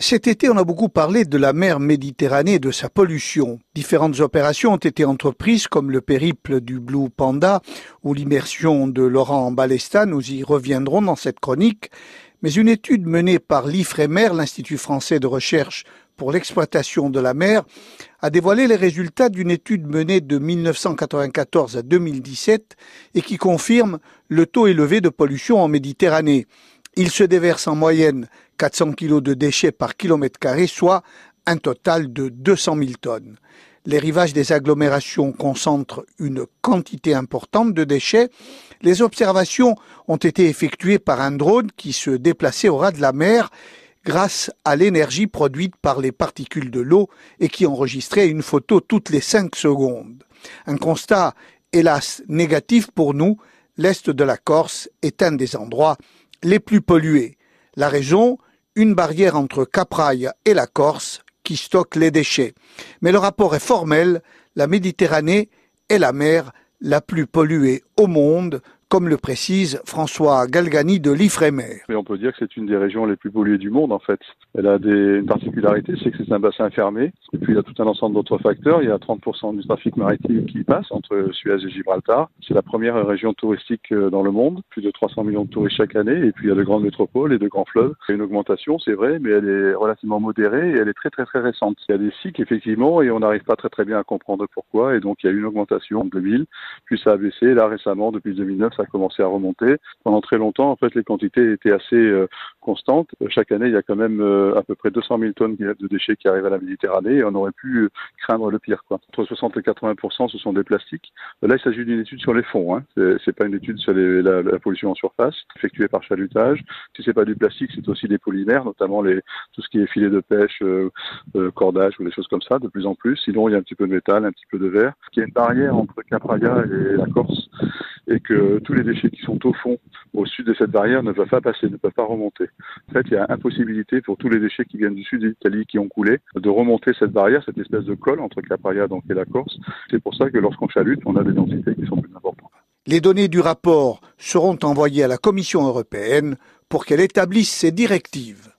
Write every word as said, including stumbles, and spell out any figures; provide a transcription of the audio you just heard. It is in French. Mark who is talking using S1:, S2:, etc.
S1: Cet été, on a beaucoup parlé de la mer Méditerranée et de sa pollution. Différentes opérations ont été entreprises, comme le périple du Blue Panda ou l'immersion de Laurent Balesta. Nous y reviendrons dans cette chronique. Mais une étude menée par l'IFREMER, l'Institut français de recherche pour l'exploitation de la mer, a dévoilé les résultats d'une étude menée de mille neuf cent quatre-vingt-quatorze à deux mille dix-sept et qui confirme le taux élevé de pollution en Méditerranée. Il se déverse en moyenne quatre cents kilos de déchets par kilomètre carré, soit un total de deux cent mille tonnes. Les rivages des agglomérations concentrent une quantité importante de déchets. Les observations ont été effectuées par un drone qui se déplaçait au ras de la mer grâce à l'énergie produite par les particules de l'eau et qui enregistrait une photo toutes les cinq secondes. Un constat, hélas, négatif pour nous. L'est de la Corse est un des endroits les plus pollués. La raison, une barrière entre Capraia et la Corse qui stocke les déchets. Mais le rapport est formel, la Méditerranée est la mer la plus polluée au monde, comme le précise François Galgani de l'IFREMER.
S2: Mais on peut dire que c'est une des régions les plus polluées du monde en fait. Elle a des, une particularité, c'est que c'est un bassin fermé. Et puis il y a tout un ensemble d'autres facteurs. Il y a trente pour cent du trafic maritime qui passe entre Suez et Gibraltar. C'est la première région touristique dans le monde. Plus de trois cents millions de touristes chaque année. Et puis il y a de grandes métropoles et de grands fleuves. Il y a une augmentation, c'est vrai, mais elle est relativement modérée et elle est très très très récente. Il y a des cycles effectivement et on n'arrive pas très très bien à comprendre pourquoi. Et donc il y a eu une augmentation en deux mille, puis ça a baissé. Là récemment, depuis deux mille neuf, ça a commencé à remonter. Pendant très longtemps, en fait, les quantités étaient assez euh, constantes. Chaque année, il y a quand même euh, à peu près deux cent mille tonnes de déchets qui arrivent à la Méditerranée et on aurait pu euh, craindre le pire, quoi. Entre soixante et quatre-vingts pour cent, ce sont des plastiques. Là, il s'agit d'une étude sur les fonds, hein. C'est, c'est pas une étude sur les, la, la pollution en surface, effectuée par chalutage. Si c'est pas du plastique, c'est aussi des polymères, notamment les, tout ce qui est filet de pêche, euh, euh, cordage ou des choses comme ça, de plus en plus. Sinon, il y a un petit peu de métal, un petit peu de verre. Il y a une barrière entre Capraia et la Corse et que tous les déchets qui sont au fond, au sud de cette barrière, ne peuvent pas passer, ne peuvent pas remonter. En fait, il y a impossibilité pour tous les déchets qui viennent du sud de l'Italie, qui ont coulé, de remonter cette barrière, cette espèce de colle entre Capraia donc, et la Corse. C'est pour ça que lorsqu'on chalute, on a des densités qui sont plus importantes.
S1: Les données du rapport seront envoyées à la Commission européenne pour qu'elle établisse ses directives.